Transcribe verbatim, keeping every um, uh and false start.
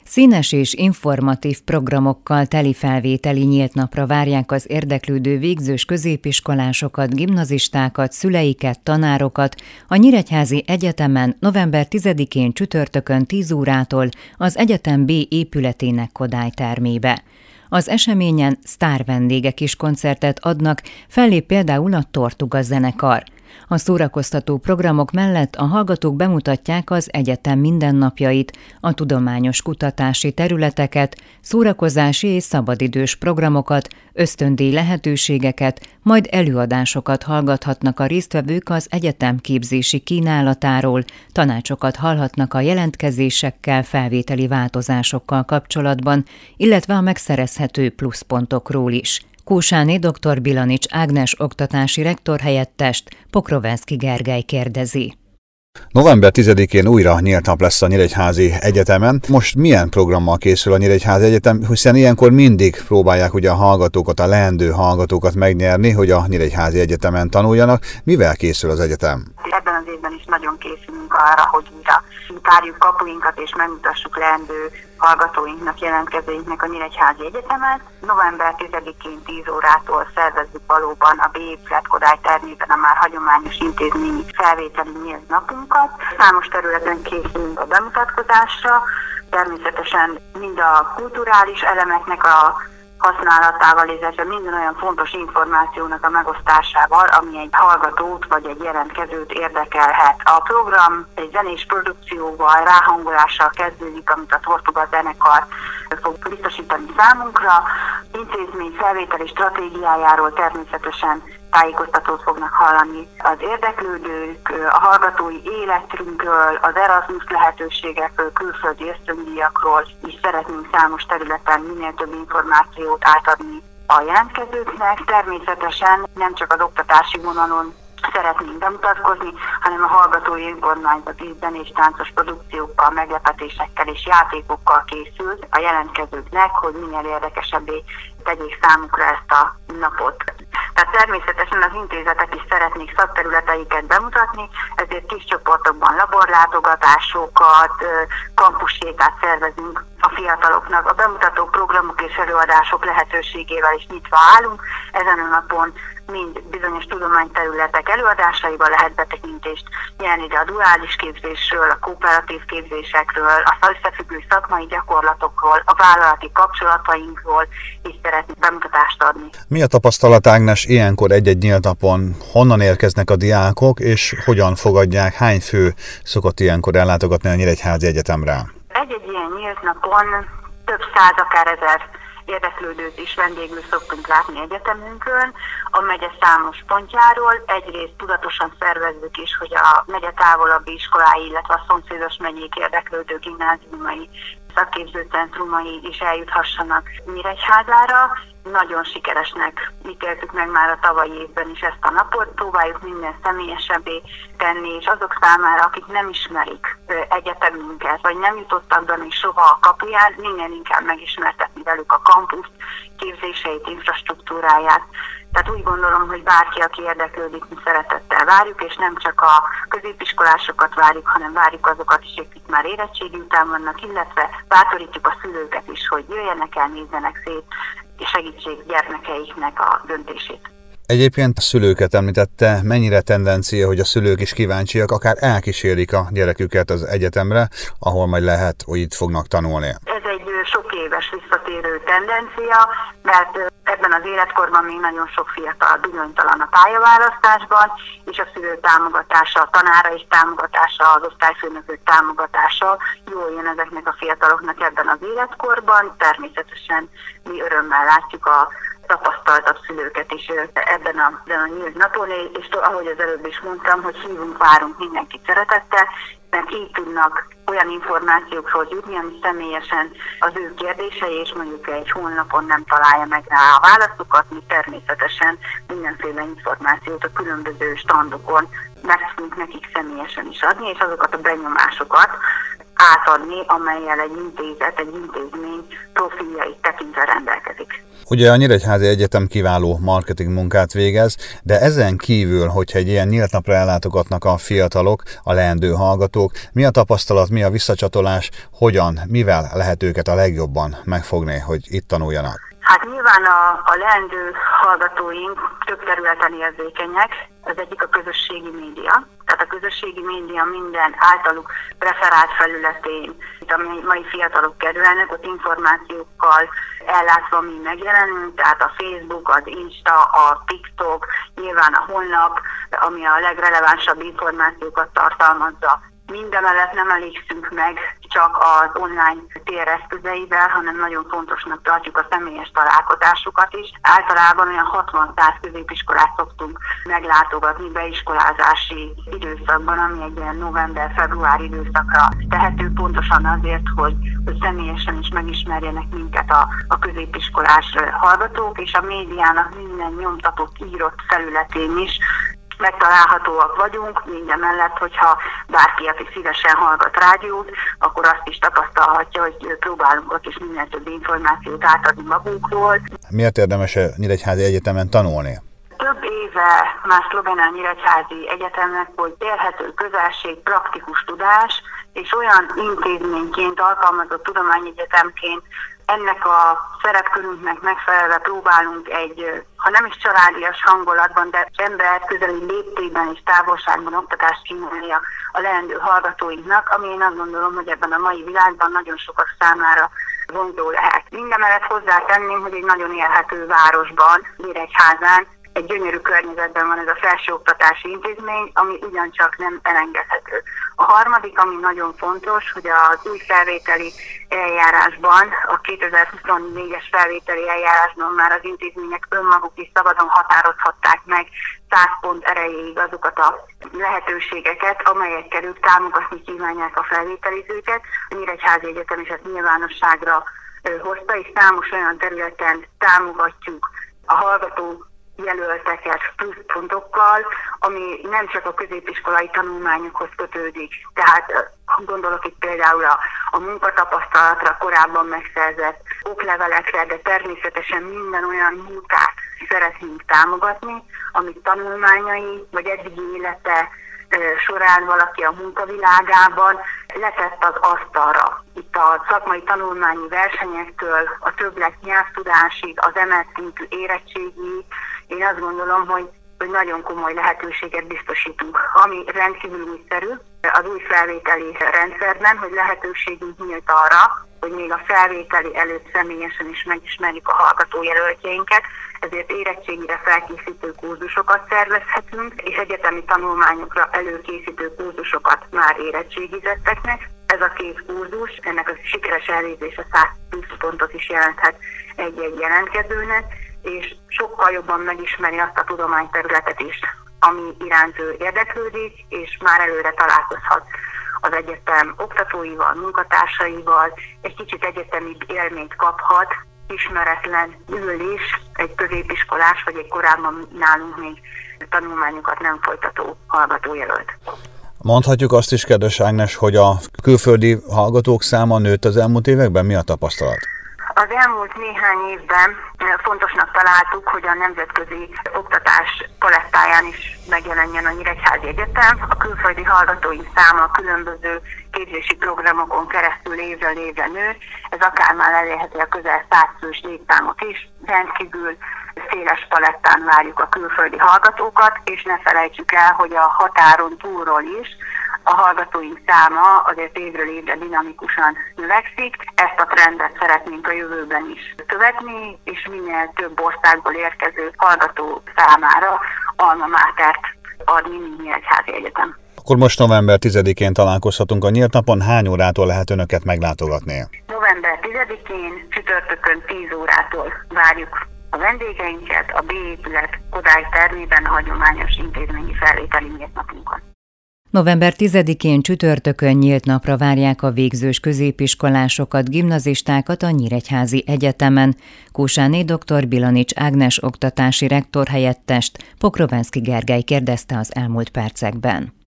Színes és informatív programokkal teli felvételi nyílt napra várják az érdeklődő végzős középiskolásokat, gimnazistákat, szüleiket, tanárokat a Nyíregyházi Egyetemen november tizedikén csütörtökön tíz órától az Egyetem B épületének Kodály termébe. Az eseményen sztár vendégek is koncertet adnak, fellép például a Tortuga zenekar. A szórakoztató programok mellett a hallgatók bemutatják az egyetem mindennapjait, a tudományos kutatási területeket, szórakozási és szabadidős programokat, ösztöndíj lehetőségeket, majd előadásokat hallgathatnak a résztvevők az egyetem képzési kínálatáról, tanácsokat hallhatnak a jelentkezésekkel, felvételi változásokkal kapcsolatban, illetve a megszerezhető pluszpontokról is. Kósáné dr. Bilanics Ágnes oktatási rektorhelyettest Pokrovenszky Gergely kérdezi. november tizedikén újra nyílt nap lesz a Nyíregyházi Egyetemen. Most milyen programmal készül a Nyíregyházi Egyetem, hiszen ilyenkor mindig próbálják ugye a hallgatókat, a leendő hallgatókat megnyerni, hogy a Nyíregyházi Egyetemen tanuljanak. Mivel készül az egyetem? Ebben az évben is nagyon készülünk arra, hogy újra tárjuk kapuinkat és megmutassuk leendő hallgatóinknak, jelentkezőinknek a Nyíregyházi Egyetemet. november tizedikén tíz órától szervezzük valóban a B épület Kodály termében a már hagyományos intézményi felvételi nyílt napunkat. Számos területen készülünk a bemutatkozásra, természetesen mind a kulturális elemeknek a használatával, illetve minden olyan fontos információnak a megosztásával, ami egy hallgatót vagy egy jelentkezőt érdekelhet. A program egy zenés produkcióval, ráhangolással kezdődik, amit a Tortuga zenekar fog biztosítani számunkra. Intézmény felvételi stratégiájáról természetesen tájékoztatót fognak hallani az érdeklődők, a hallgatói életünkről, az Erasmus lehetőségekről, külföldi ösztöndíjakról is szeretnénk számos területen minél több információt átadni a jelentkezőknek. Természetesen nem csak az oktatási vonalon szeretnénk bemutatkozni, hanem a hallgatói önkormányzat is zenés táncos produkciókkal, meglepetésekkel és játékokkal készült a jelentkezőknek, hogy minél érdekesebbé tegyék számukra ezt a napot. Tehát természetesen az intézetek is szeretnék szakterületeiket bemutatni, ezért kis csoportokban laborlátogatásokat, kampussétát szervezünk a fiataloknak. A bemutató programok és előadások lehetőségével is nyitva állunk. Ezen a napon mind bizonyos tudományterületek előadásaiba lehet betekintést nyerni, de a duális képzésről, a kooperatív képzésekről, a összefüggő szakmai gyakorlatokról, a vállalati kapcsolatainkról is szeretnék bemutatást adni. Mi a tapasztalat, Ágnes, ilyenkor egy-egy nyílt napon? Honnan érkeznek a diákok, és hogyan fogadják? Hány fő szokott ilyenkor ellátogatni a Nyíregyházi Egyetemre? Egy-egy ilyen nyílt napon több száz, akár ezer érdeklődőt is vendégül szoktunk látni egyetemünkön, a megye számos pontjáról. Egyrészt tudatosan szervezzük is, hogy a megye távolabbi iskolái, illetve a szomszédos megyék érdeklődő gimnáziumai, szakképzőcentrumai is eljuthassanak Nyíregyházára. Nagyon sikeresnek ítéltük meg már a tavalyi évben is ezt a napot, próbáljuk minden személyesebbé tenni, és azok számára, akik nem ismerik egyetemünket, vagy nem jutottak be még soha a kapuján, minél inkább megismertetni velük a kampuszt, képzéseit, infrastruktúráját. Tehát úgy gondolom, hogy bárki, aki érdeklődik, mi szeretettel várjuk, és nem csak a középiskolásokat várjuk, hanem várjuk azokat is, akik már érettségi után vannak, illetve bátorítjuk a szülőket is, hogy jöjjenek el, nézzenek szét, és segítsék gyermekeiknek a döntését. Egyébként a szülőket említette, mennyire tendencia, hogy a szülők is kíváncsiak, akár elkísérik a gyereküket az egyetemre, ahol majd lehet, hogy itt fognak tanulni. Ez egy sok éves visszatérő tendencia, mert ebben az életkorban még nagyon sok fiatal bizonytalan a pályaválasztásban, és a szülő támogatása, a tanára is támogatása, az osztályfőnökök támogatása jól jön ezeknek a fiataloknak ebben az életkorban. Természetesen mi örömmel látjuk a tapasztaltabb szülőket is ebben a, ebben a nyílt napon, és ahogy az előbb is mondtam, hogy hívunk, várunk mindenkit szeretettel, mert így tudnak olyan információkról jutni, ami személyesen az ő kérdései, és mondjuk egy honlapon nem találja meg rá a válaszokat, mi természetesen mindenféle információt a különböző standokon meg tudunk nekik személyesen is adni, és azokat a benyomásokat, átadni, amellyel egy intézet, egy intézmény profiljait tekintve rendelkezik. Ugye a Nyíregyházi Egyetem kiváló marketing munkát végez, de ezen kívül, hogyha egy ilyen nyílt napra ellátogatnak a fiatalok, a leendő hallgatók, mi a tapasztalat, mi a visszacsatolás, hogyan, mivel lehet őket a legjobban megfogni, hogy itt tanuljanak? Hát nyilván a, a leendő hallgatóink több területen érzékenyek. Az egyik a közösségi média. Tehát a közösségi média minden általuk preferált felületén, itt a mai fiatalok kerülnek, ott információkkal ellátva mi megjelenünk, tehát a Facebook, az Insta, a TikTok, nyilván a honlap, ami a legrelevánsabb információkat tartalmazza. Mindemellett nem elégszünk meg csak az online tér eszközeivel, hanem nagyon fontosnak tartjuk a személyes találkozásukat is. Általában olyan hatvan-száz középiskolát szoktunk meglátogatni beiskolázási időszakban, ami egy ilyen november-február időszakra tehető, pontosan azért, hogy, hogy személyesen is megismerjenek minket a, a középiskolás hallgatók, és a médiának minden nyomtatott, írott felületén is megtalálhatóak vagyunk, minden mellett, hogyha bárki, aki szívesen hallgat rádiót, akkor azt is tapasztalhatja, hogy próbálunk ott is minél több információt átadni magunkról. Miért érdemes a Nyíregyházi Egyetemen tanulni? Több éve már szlogene a Nyíregyházi Egyetemnek, hogy élhető közelség, praktikus tudás, és olyan intézményként, alkalmazott tudományegyetemként ennek a szerepkörünknek megfelelve próbálunk egy, ha nem is családias hangulatban, de ember közeli léptékben és távolságban oktatást kínálni a, a leendő hallgatóinknak, ami én azt gondolom, hogy ebben a mai világban nagyon sokak számára vonzó lehet. Mindemellett hozzátenném, hogy egy nagyon élhető városban, Nyíregyházán, egy gyönyörű környezetben van ez a felsőoktatási intézmény, ami ugyancsak nem elengedhető. A harmadik, ami nagyon fontos, hogy az új felvételi eljárásban, a kétezer-huszonnégyes felvételi eljárásban már az intézmények önmaguk is szabadon határozhatták meg száz pont erejéig azokat a lehetőségeket, amelyekkel ők támogatni kívánják a felvételizőket. A Nyíregyházi Egyetem is ezt nyilvánosságra hozta, és számos olyan területen támogatjuk a hallgató jelölteket pluszpontokkal, ami nem csak a középiskolai tanulmányokhoz kötődik. Tehát gondolok itt például a, a munkatapasztalatra, korábban megszerzett oklevelekre, de természetesen minden olyan munkát szeretnénk támogatni, amit tanulmányai vagy eddigi élete során valaki a munkavilágában letett az asztalra. Itt a szakmai tanulmányi versenyektől a többlet nyelvtudásig, az emelt szintű érettségig, én azt gondolom, hogy, hogy nagyon komoly lehetőséget biztosítunk, ami rendkívül újszerű az új felvételi rendszerben, hogy lehetőségünk nyílt arra, hogy még a felvételi előtt személyesen is megismerjük a hallgatójelöltjeinket, ezért érettségire felkészítő kurzusokat szervezhetünk, és egyetemi tanulmányokra előkészítő kurzusokat már érettségizetteknek. Ez a két kurzus, ennek a sikeres elvégzése száz plusz pontot is jelenthet egy-egy jelentkezőnek, és sokkal jobban megismeri azt a tudományterületet is, ami iránt ő érdeklődik, és már előre találkozhat az egyetem oktatóival, munkatársaival, egy kicsit egyetemi élményt kaphat, ismeretlen ülés egy középiskolás, vagy egy korábban nálunk még tanulmányokat nem folytató hallgatójelölt. Mondhatjuk azt is, kedves Ágnes, hogy a külföldi hallgatók száma nőtt az elmúlt években? Mi a tapasztalat? Az elmúlt néhány évben fontosnak találtuk, hogy a nemzetközi oktatás palettáján is megjelenjen a Nyíregyházi Egyetem. A külföldi hallgatóink száma a különböző képzési programokon keresztül évről évre nő. Ez akár már elérheti a közel száz fős létszámot is. Rendkívül széles palettán várjuk a külföldi hallgatókat, és ne felejtsük el, hogy a határon túlról is a hallgatóink száma azért évről évre dinamikusan növekszik. Ezt a trendet szeretnénk a jövőben is követni, és minél több országból érkező hallgató számára alma mátert adni, mint Nyíregyházi Egyetem. Akkor most november tizedikén találkozhatunk a nyílt napon. Hány órától lehet önöket meglátogatni? november tizedikén csütörtökön tíz órától várjuk a vendégeinket a B épület Kodály termében a hagyományos intézményi felvételi nyílt napunkon. november tizedikén csütörtökön nyílt napra várják a végzős középiskolásokat, gimnazistákat a Nyíregyházi Egyetemen. Kósáné dr. Bilanics Ágnes oktatási rektor helyettest Pokrovenszky Gergely kérdezte az elmúlt percekben.